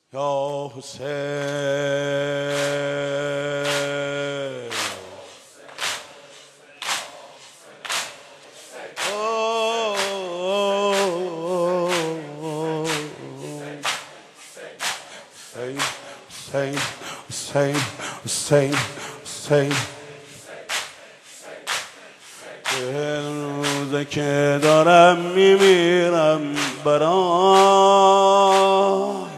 یا حسین حسین حسین حسین چهل روزه که دارم میمیرم برای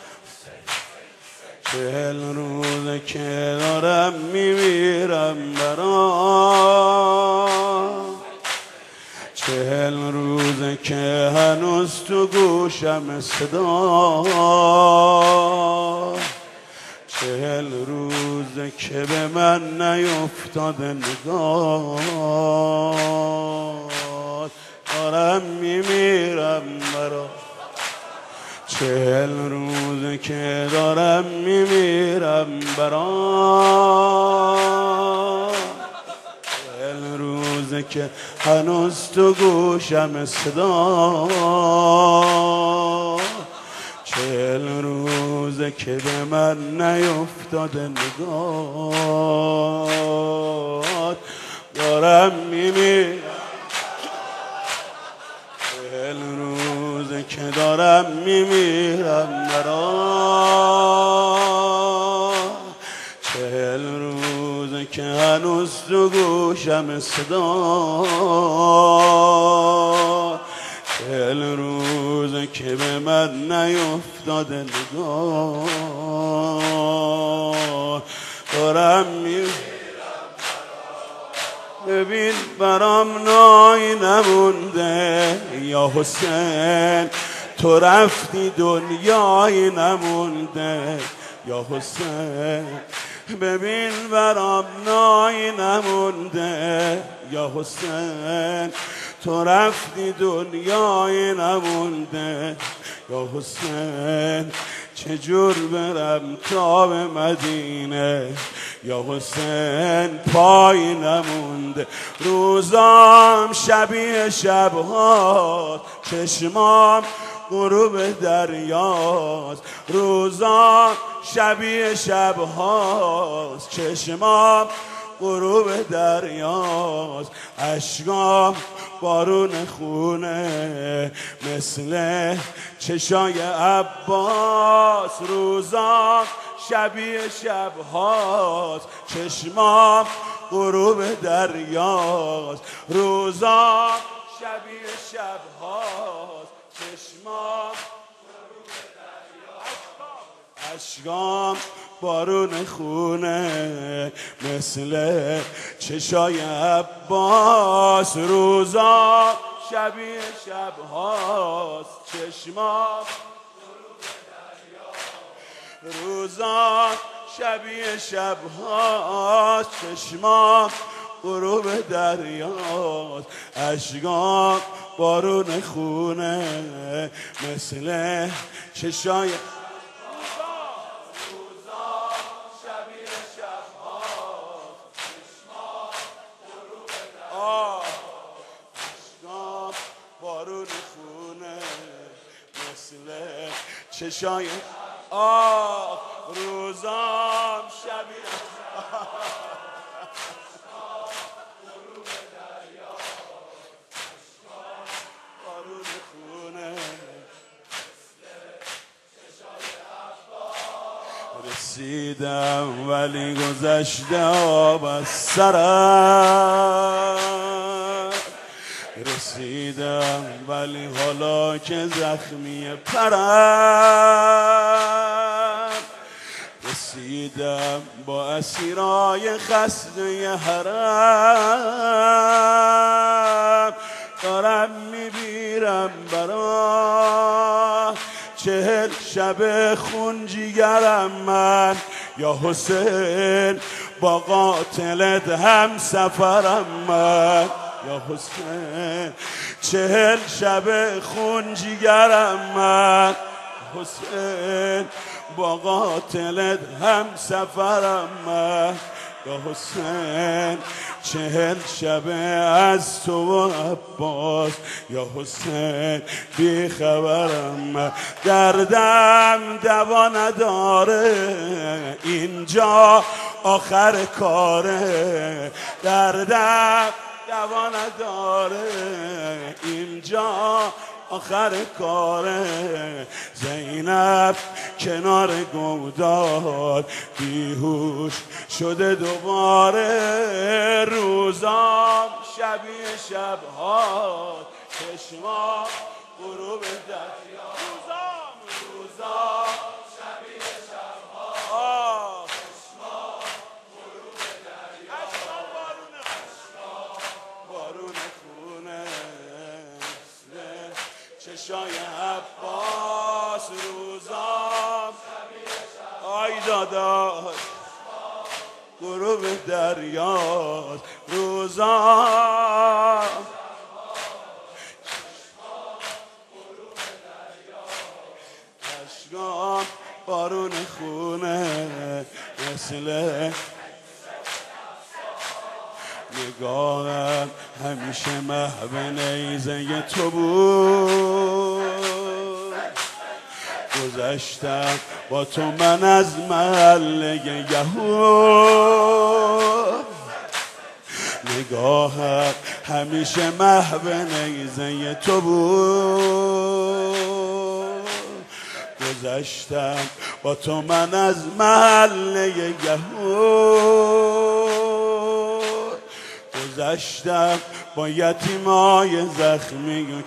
چهل روزه که دارم میمیرم برای چهل روزه که هنوز تو گوشم صدا چهل روزه که به من نیفتاده نگاه دارم میمیرم برا چهل روزه که دارم میمیرم برا چهل روزه که هنوز تو گوشم صدا چهل روزه که به من نیفتاده نگاه دارم میمیرم چهل روزه که دارم میمیرم برا چهل روزه که هنوز تو گوشم صدا چهل روزه که به من نیفتاده نگاه دارم میمیرم ببین برام نایی نمونده یا حسین تو رفتی دنیایی نمونده یا حسین ببین برام نایی نمونده یا حسین تو رفتی دنیایی نمونده یا حسین چجور برم تا به مدینه یا حسین پای نمونده روزام شبیه شبهات چشمام غروب دریاست روزام شبیه شبهاست چشمام غروب دریاست اشکام بارون خونه مثل چشای عباس روزام شبیه شبهاست چشمام غروب دریاست روزام شبیه شبهاست چشمام غروب دریاست اشکام بارون خونه مثل چشای عباس روزا شبیه شبهاست چشمام روزا شبیه شبهاست چشمام غروب دریاست اشکام بارون خونه مثل چشای بارون خونه مثل چشای روزام شبیه بارون خونه رسیدم ولی گذشته آب از سرم رسیدم ولی حالا که زخمی پرم رسیدم با اسیرای خسته حرم دارم میبیرم برا چهل شب خون جیگرم من یا حسین با قاتلت هم سفرم من یا حسین چهل شب خون جیگرم من حسین با قاتلت هم سفرم من یا حسین 40 شبه از تو و عباس یا حسین بی خبرم دردم دوا نداره اینجا آخر کاره دردم دوا نداره اینجا آخر کاره زینب کنار گودال بیهوش شده دوباره روزام شبیه شبها چشما غروب دریا روزام شبیه شبها چشما غروب دریا بارون خونه چشای عباس روزام آی داداش غروب دریاست روزام اشکام بارون خونه مثل نگاهم همیشه محو نیزه تو بود گذشتم با تو من از محله یهود نگاهم همیشه محو نیزه تو بود گذشتم با تو من از محله یهود گذشتم با یتیمای زخمی و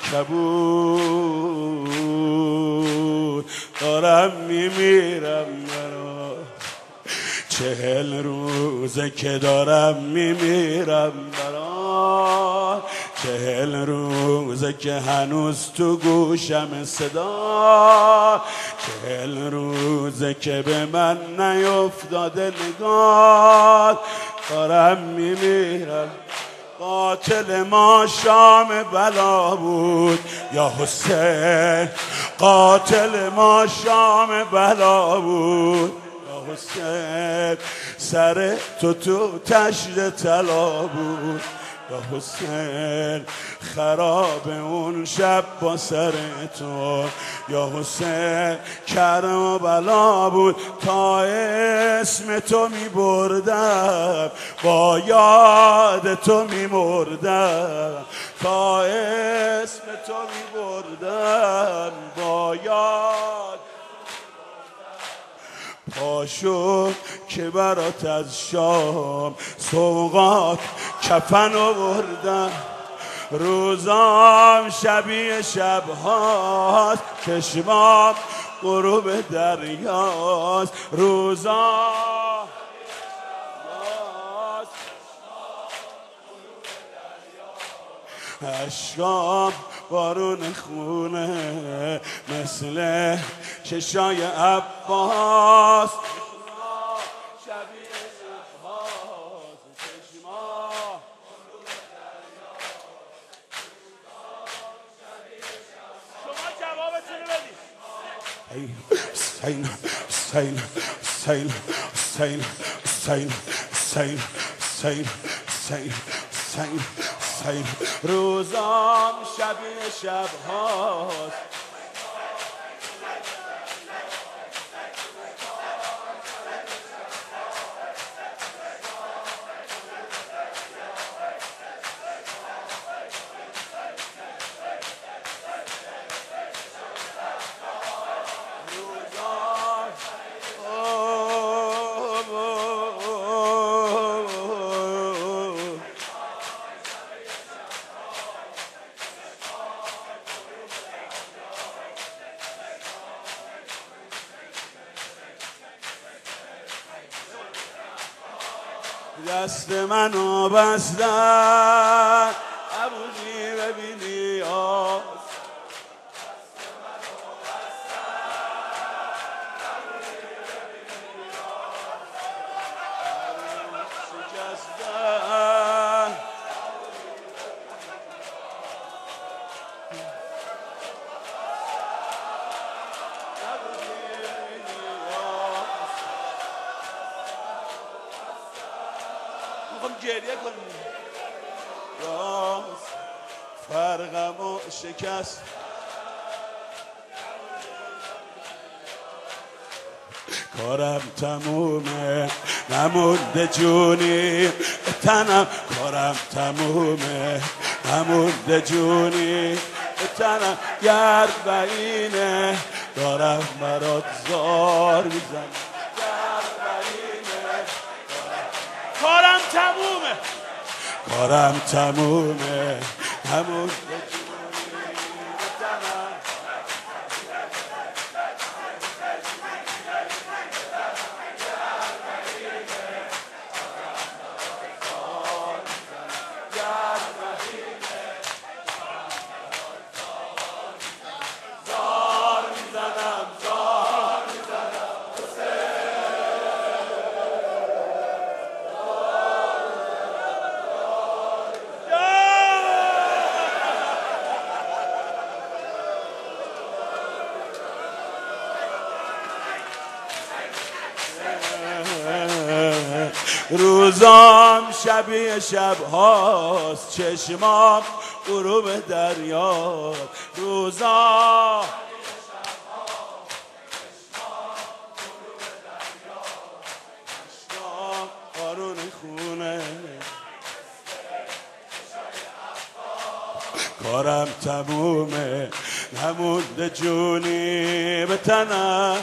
کبود دارم میمیرم برا 40 روزه که دارم میمیرم برا 40 روزه که هنوز تو گوشم صدا 40 روزه که به من نیفتاده نگاه دارم میمیرم قاتل ما شام بلا بود یا حسین قاتل ما شام بلا بود یا حسین سر تو تشت طلا بود یا حسین خراب اون شب با سر تو یا حسین کرم و بلا بود تا اسم تو می بردم با یاد تو می مردم تا اسم تو می بردم با یاد پاشو که برات از شام سوغات کفن آوردم روزام شبیه شبهاست چشمام غروب دریاست روزام اشکام بارون خونه مثل چشای عباس شبیه شبهاست چشمام شما جوابتون رو بدید حسین حسین حسین حسین حسین حسین حسین حسین حسین حسین روزام شبیه شبهاست دست منو بستن ابوجی ببینی آس شکستن میخوام گریه کنم. راست فرقمو شکست، کارم تمومه نمونده جونی تنم، کارم تمومه نمونده جونی تنم، گرد و اینه دارم برات زار میزنم، گرد و اینه کارم تمومه، کارم تمومه نمونده جونی تنم. روزام شبیه شبهاست، چشمام غروب دریا، روزا قارون خونه، کارم تمومه نمونده جونی به تنم،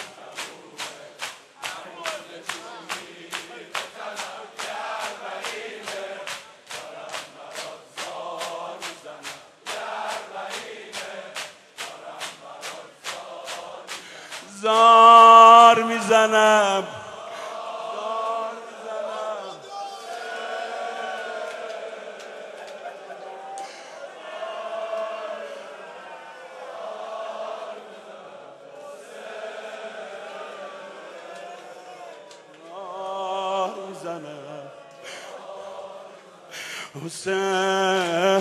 زار میزنم،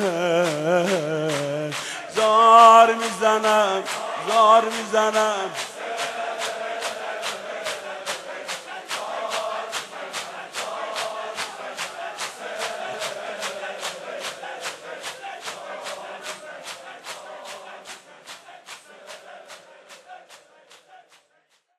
حسین زار میزنم، زار میزنم.